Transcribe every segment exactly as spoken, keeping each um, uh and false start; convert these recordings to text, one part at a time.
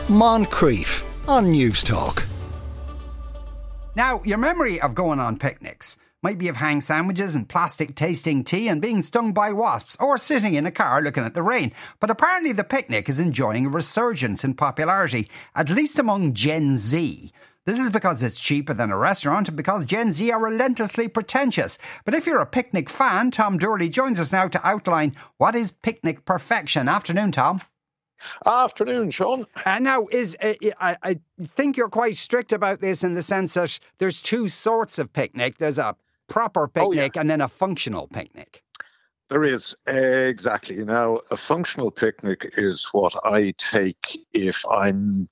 Moncrief on News Talk. Now, your memory of going on picnics might be of hang sandwiches and plastic tasting tea and being stung by wasps, or sitting in a car looking at the rain. But apparently the picnic is enjoying a resurgence in popularity, at least among Gen Z. This is because it's cheaper than a restaurant and because Gen Z are relentlessly pretentious. But if you're a picnic fan, Tom Doorley joins us now to outline what is picnic perfection. Afternoon, Tom. Afternoon, Sean. And now, is uh, I, I think you're quite strict about this in the sense that there's two sorts of picnic. There's a proper picnic oh, yeah. and then a functional picnic. There is, exactly. Now, a functional picnic is what I take if I'm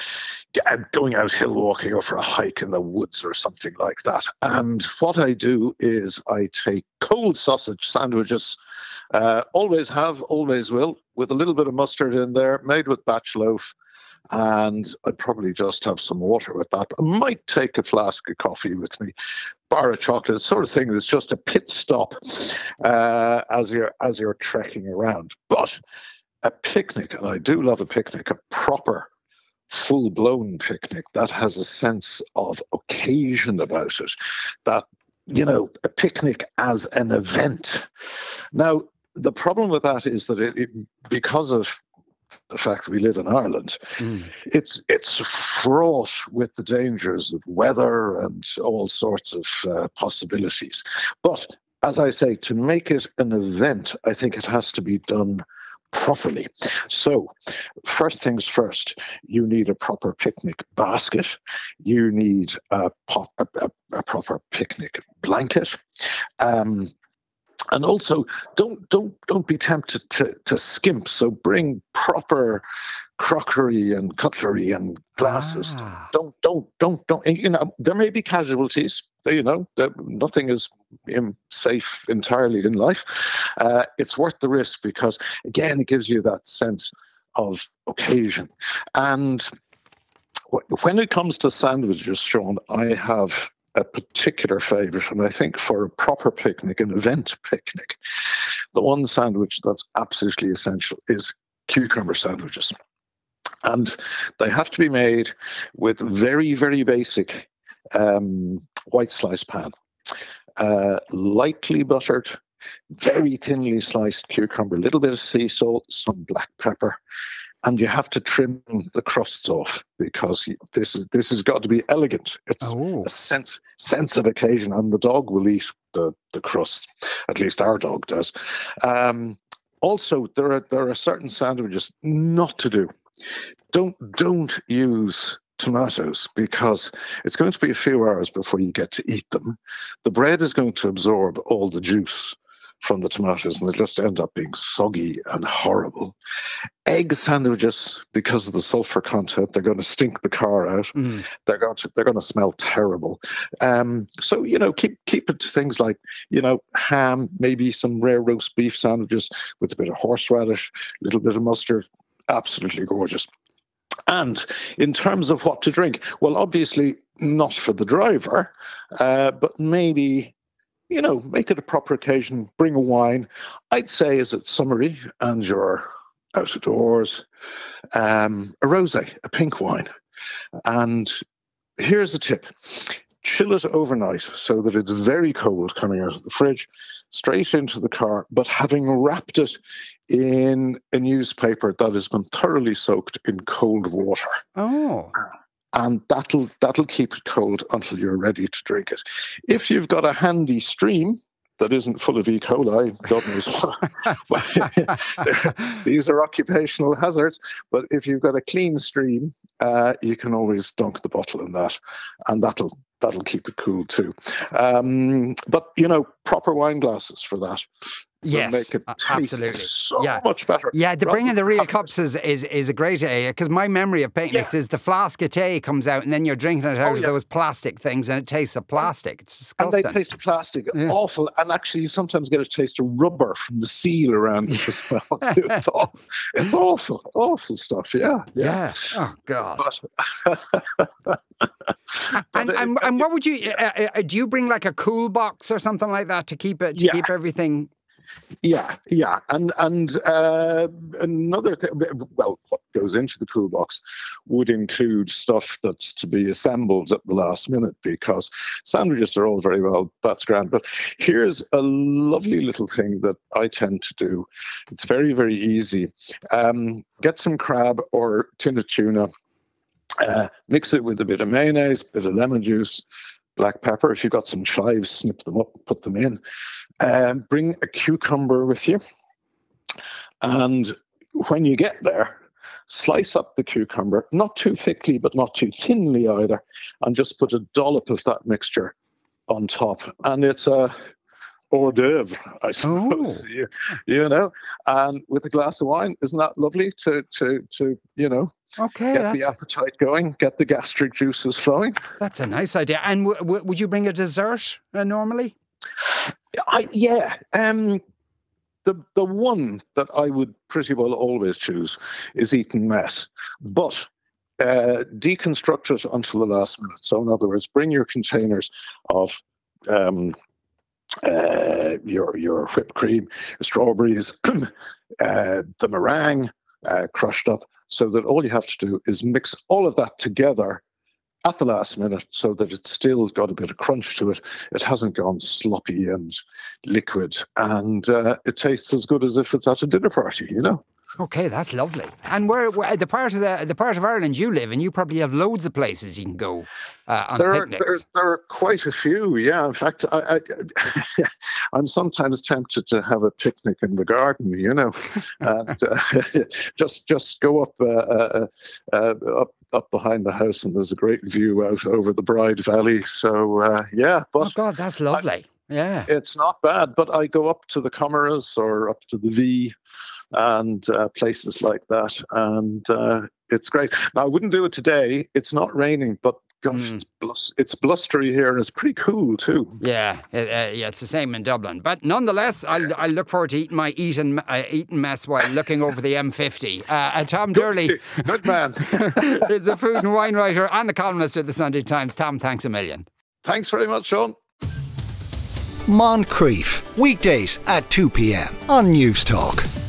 going out hill walking or for a hike in the woods or something like that. And what I do is I take cold sausage sandwiches, uh, always have, always will, with a little bit of mustard in there, made with batch loaf. And I'd probably just have some water with that. I might take a flask of coffee with me, bar of chocolate, sort of thing that's just a pit stop uh, as you're as you're trekking around. But a picnic, and I do love a picnic, a proper full-blown picnic that has a sense of occasion about it, that, you know, a picnic as an event. Now, the problem with that is that it, it because of the fact that we live in Ireland, mm. it's it's fraught with the dangers of weather and all sorts of uh, possibilities. But as I say, to make it an event, I think it has to be done properly. So, first things first, you need a proper picnic basket. You need a, pop, a, a, a proper picnic blanket. Um, And also, don't don't don't be tempted to, to skimp. So bring proper crockery and cutlery and glasses. Ah. Don't don't don't don't. You know, there may be casualties. You know, nothing is safe entirely in life. Uh, it's worth the risk because, again, it gives you that sense of occasion. And when it comes to sandwiches, Sean, I have a particular favourite, and I think for a proper picnic, an event picnic, the one sandwich that's absolutely essential is cucumber sandwiches. And they have to be made with very, very basic um, white slice pan, uh, lightly buttered, very thinly sliced cucumber, a little bit of sea salt, some black pepper. And you have to trim the crusts off because this is this has got to be elegant. It's oh. a sense sense of occasion, and the dog will eat the, the crust. At least our dog does. Um, also, there are there are certain sandwiches not to do. Don't don't use tomatoes because it's going to be a few hours before you get to eat them. The bread is going to absorb all the juice from the tomatoes, and they just end up being soggy and horrible. Egg sandwiches, because of the sulfur content, they're going to stink the car out. Mm. They're going to they're going to smell terrible. Um, so you know, keep keep it to things like you know ham, maybe some rare roast beef sandwiches with a bit of horseradish, a little bit of mustard. Absolutely gorgeous. And in terms of what to drink, well, obviously not for the driver, uh, but maybe. You know, make it a proper occasion, bring a wine. I'd say as it's summery and you're out of doors, um, a rosé, a pink wine. And here's a tip. Chill it overnight so that it's very cold coming out of the fridge, straight into the car, but having wrapped it in a newspaper that has been thoroughly soaked in cold water. Oh. And that'll that'll keep it cold until you're ready to drink it. If you've got a handy stream that isn't full of E. coli, God knows what. These are occupational hazards. But if you've got a clean stream, uh, you can always dunk the bottle in that, and that'll that'll keep it cool too. Um, but you know, proper wine glasses for that. Yes, make it absolutely. So yeah. much better. Yeah, the bringing the real cups is, is, is a great idea because my memory of picnics yeah. is the flask of tea comes out and then you're drinking it out oh, of yeah. those plastic things and it tastes of plastic. It's disgusting. And they taste of plastic. Yeah. Awful. And actually you sometimes get a taste of rubber from the seal around it as well. It's awful. It's awful. Awful stuff, yeah. Yeah. yeah. Oh, God. But, and, it, and, and what would you, uh, uh, do you bring like a cool box or something like that to keep it, to yeah. keep everything... Yeah, yeah, and and uh, another thing. Well, what goes into the cool box would include stuff that's to be assembled at the last minute, because sandwiches are all very well. That's grand, but here's a lovely little thing that I tend to do. It's very very easy. Um, get some crab or tin of tuna. Uh, mix it with a bit of mayonnaise, bit of lemon juice, black pepper. If you've got some chives, snip them up, put them in. Um, bring a cucumber with you. And when you get there, slice up the cucumber, not too thickly, but not too thinly either, and just put a dollop of that mixture on top. And it's a hors d'oeuvre, I suppose, oh. you, you know, and with a glass of wine. Isn't that lovely to, to, to you know, okay, get the appetite going, get the gastric juices flowing? That's a nice idea. And w- w- would you bring a dessert uh, normally? I, yeah. Um, the the one that I would pretty well always choose is Eton Mess. But uh, deconstruct it until the last minute. So in other words, bring your containers of um, uh, your your whipped cream, strawberries, uh, the meringue uh, crushed up, so that all you have to do is mix all of that together at the last minute, so that it's still got a bit of crunch to it. It hasn't gone sloppy and liquid, and uh, it tastes as good as if it's at a dinner party, you know? Okay, that's lovely. And where, where the part of the the part of Ireland you live in, you probably have loads of places you can go uh, on there picnics. Are, there, there are quite a few, yeah. In fact, I, I, I'm sometimes tempted to have a picnic in the garden, you know, and uh, just just go up uh, uh, uh, up up behind the house, and there's a great view out over the Bride Valley. So uh, yeah, but oh God, that's lovely. I, yeah, it's not bad. But I go up to the Comoras or up to the V and uh, places like that, and uh, it's great. Now, I wouldn't do it today. It's not raining, but gosh, mm. it's, blus- it's blustery here, and it's pretty cool too. Yeah, uh, yeah, it's the same in Dublin. But nonetheless, I'll, I'll look forward to eating my Eton, uh, Eton mess while looking over the M fifty. Uh, uh, Tom Durley, good man, is a food and wine writer and a columnist at the Sunday Times. Tom, thanks a million. Thanks very much, Sean. Moncrief, weekdays at two p.m. on News Talk.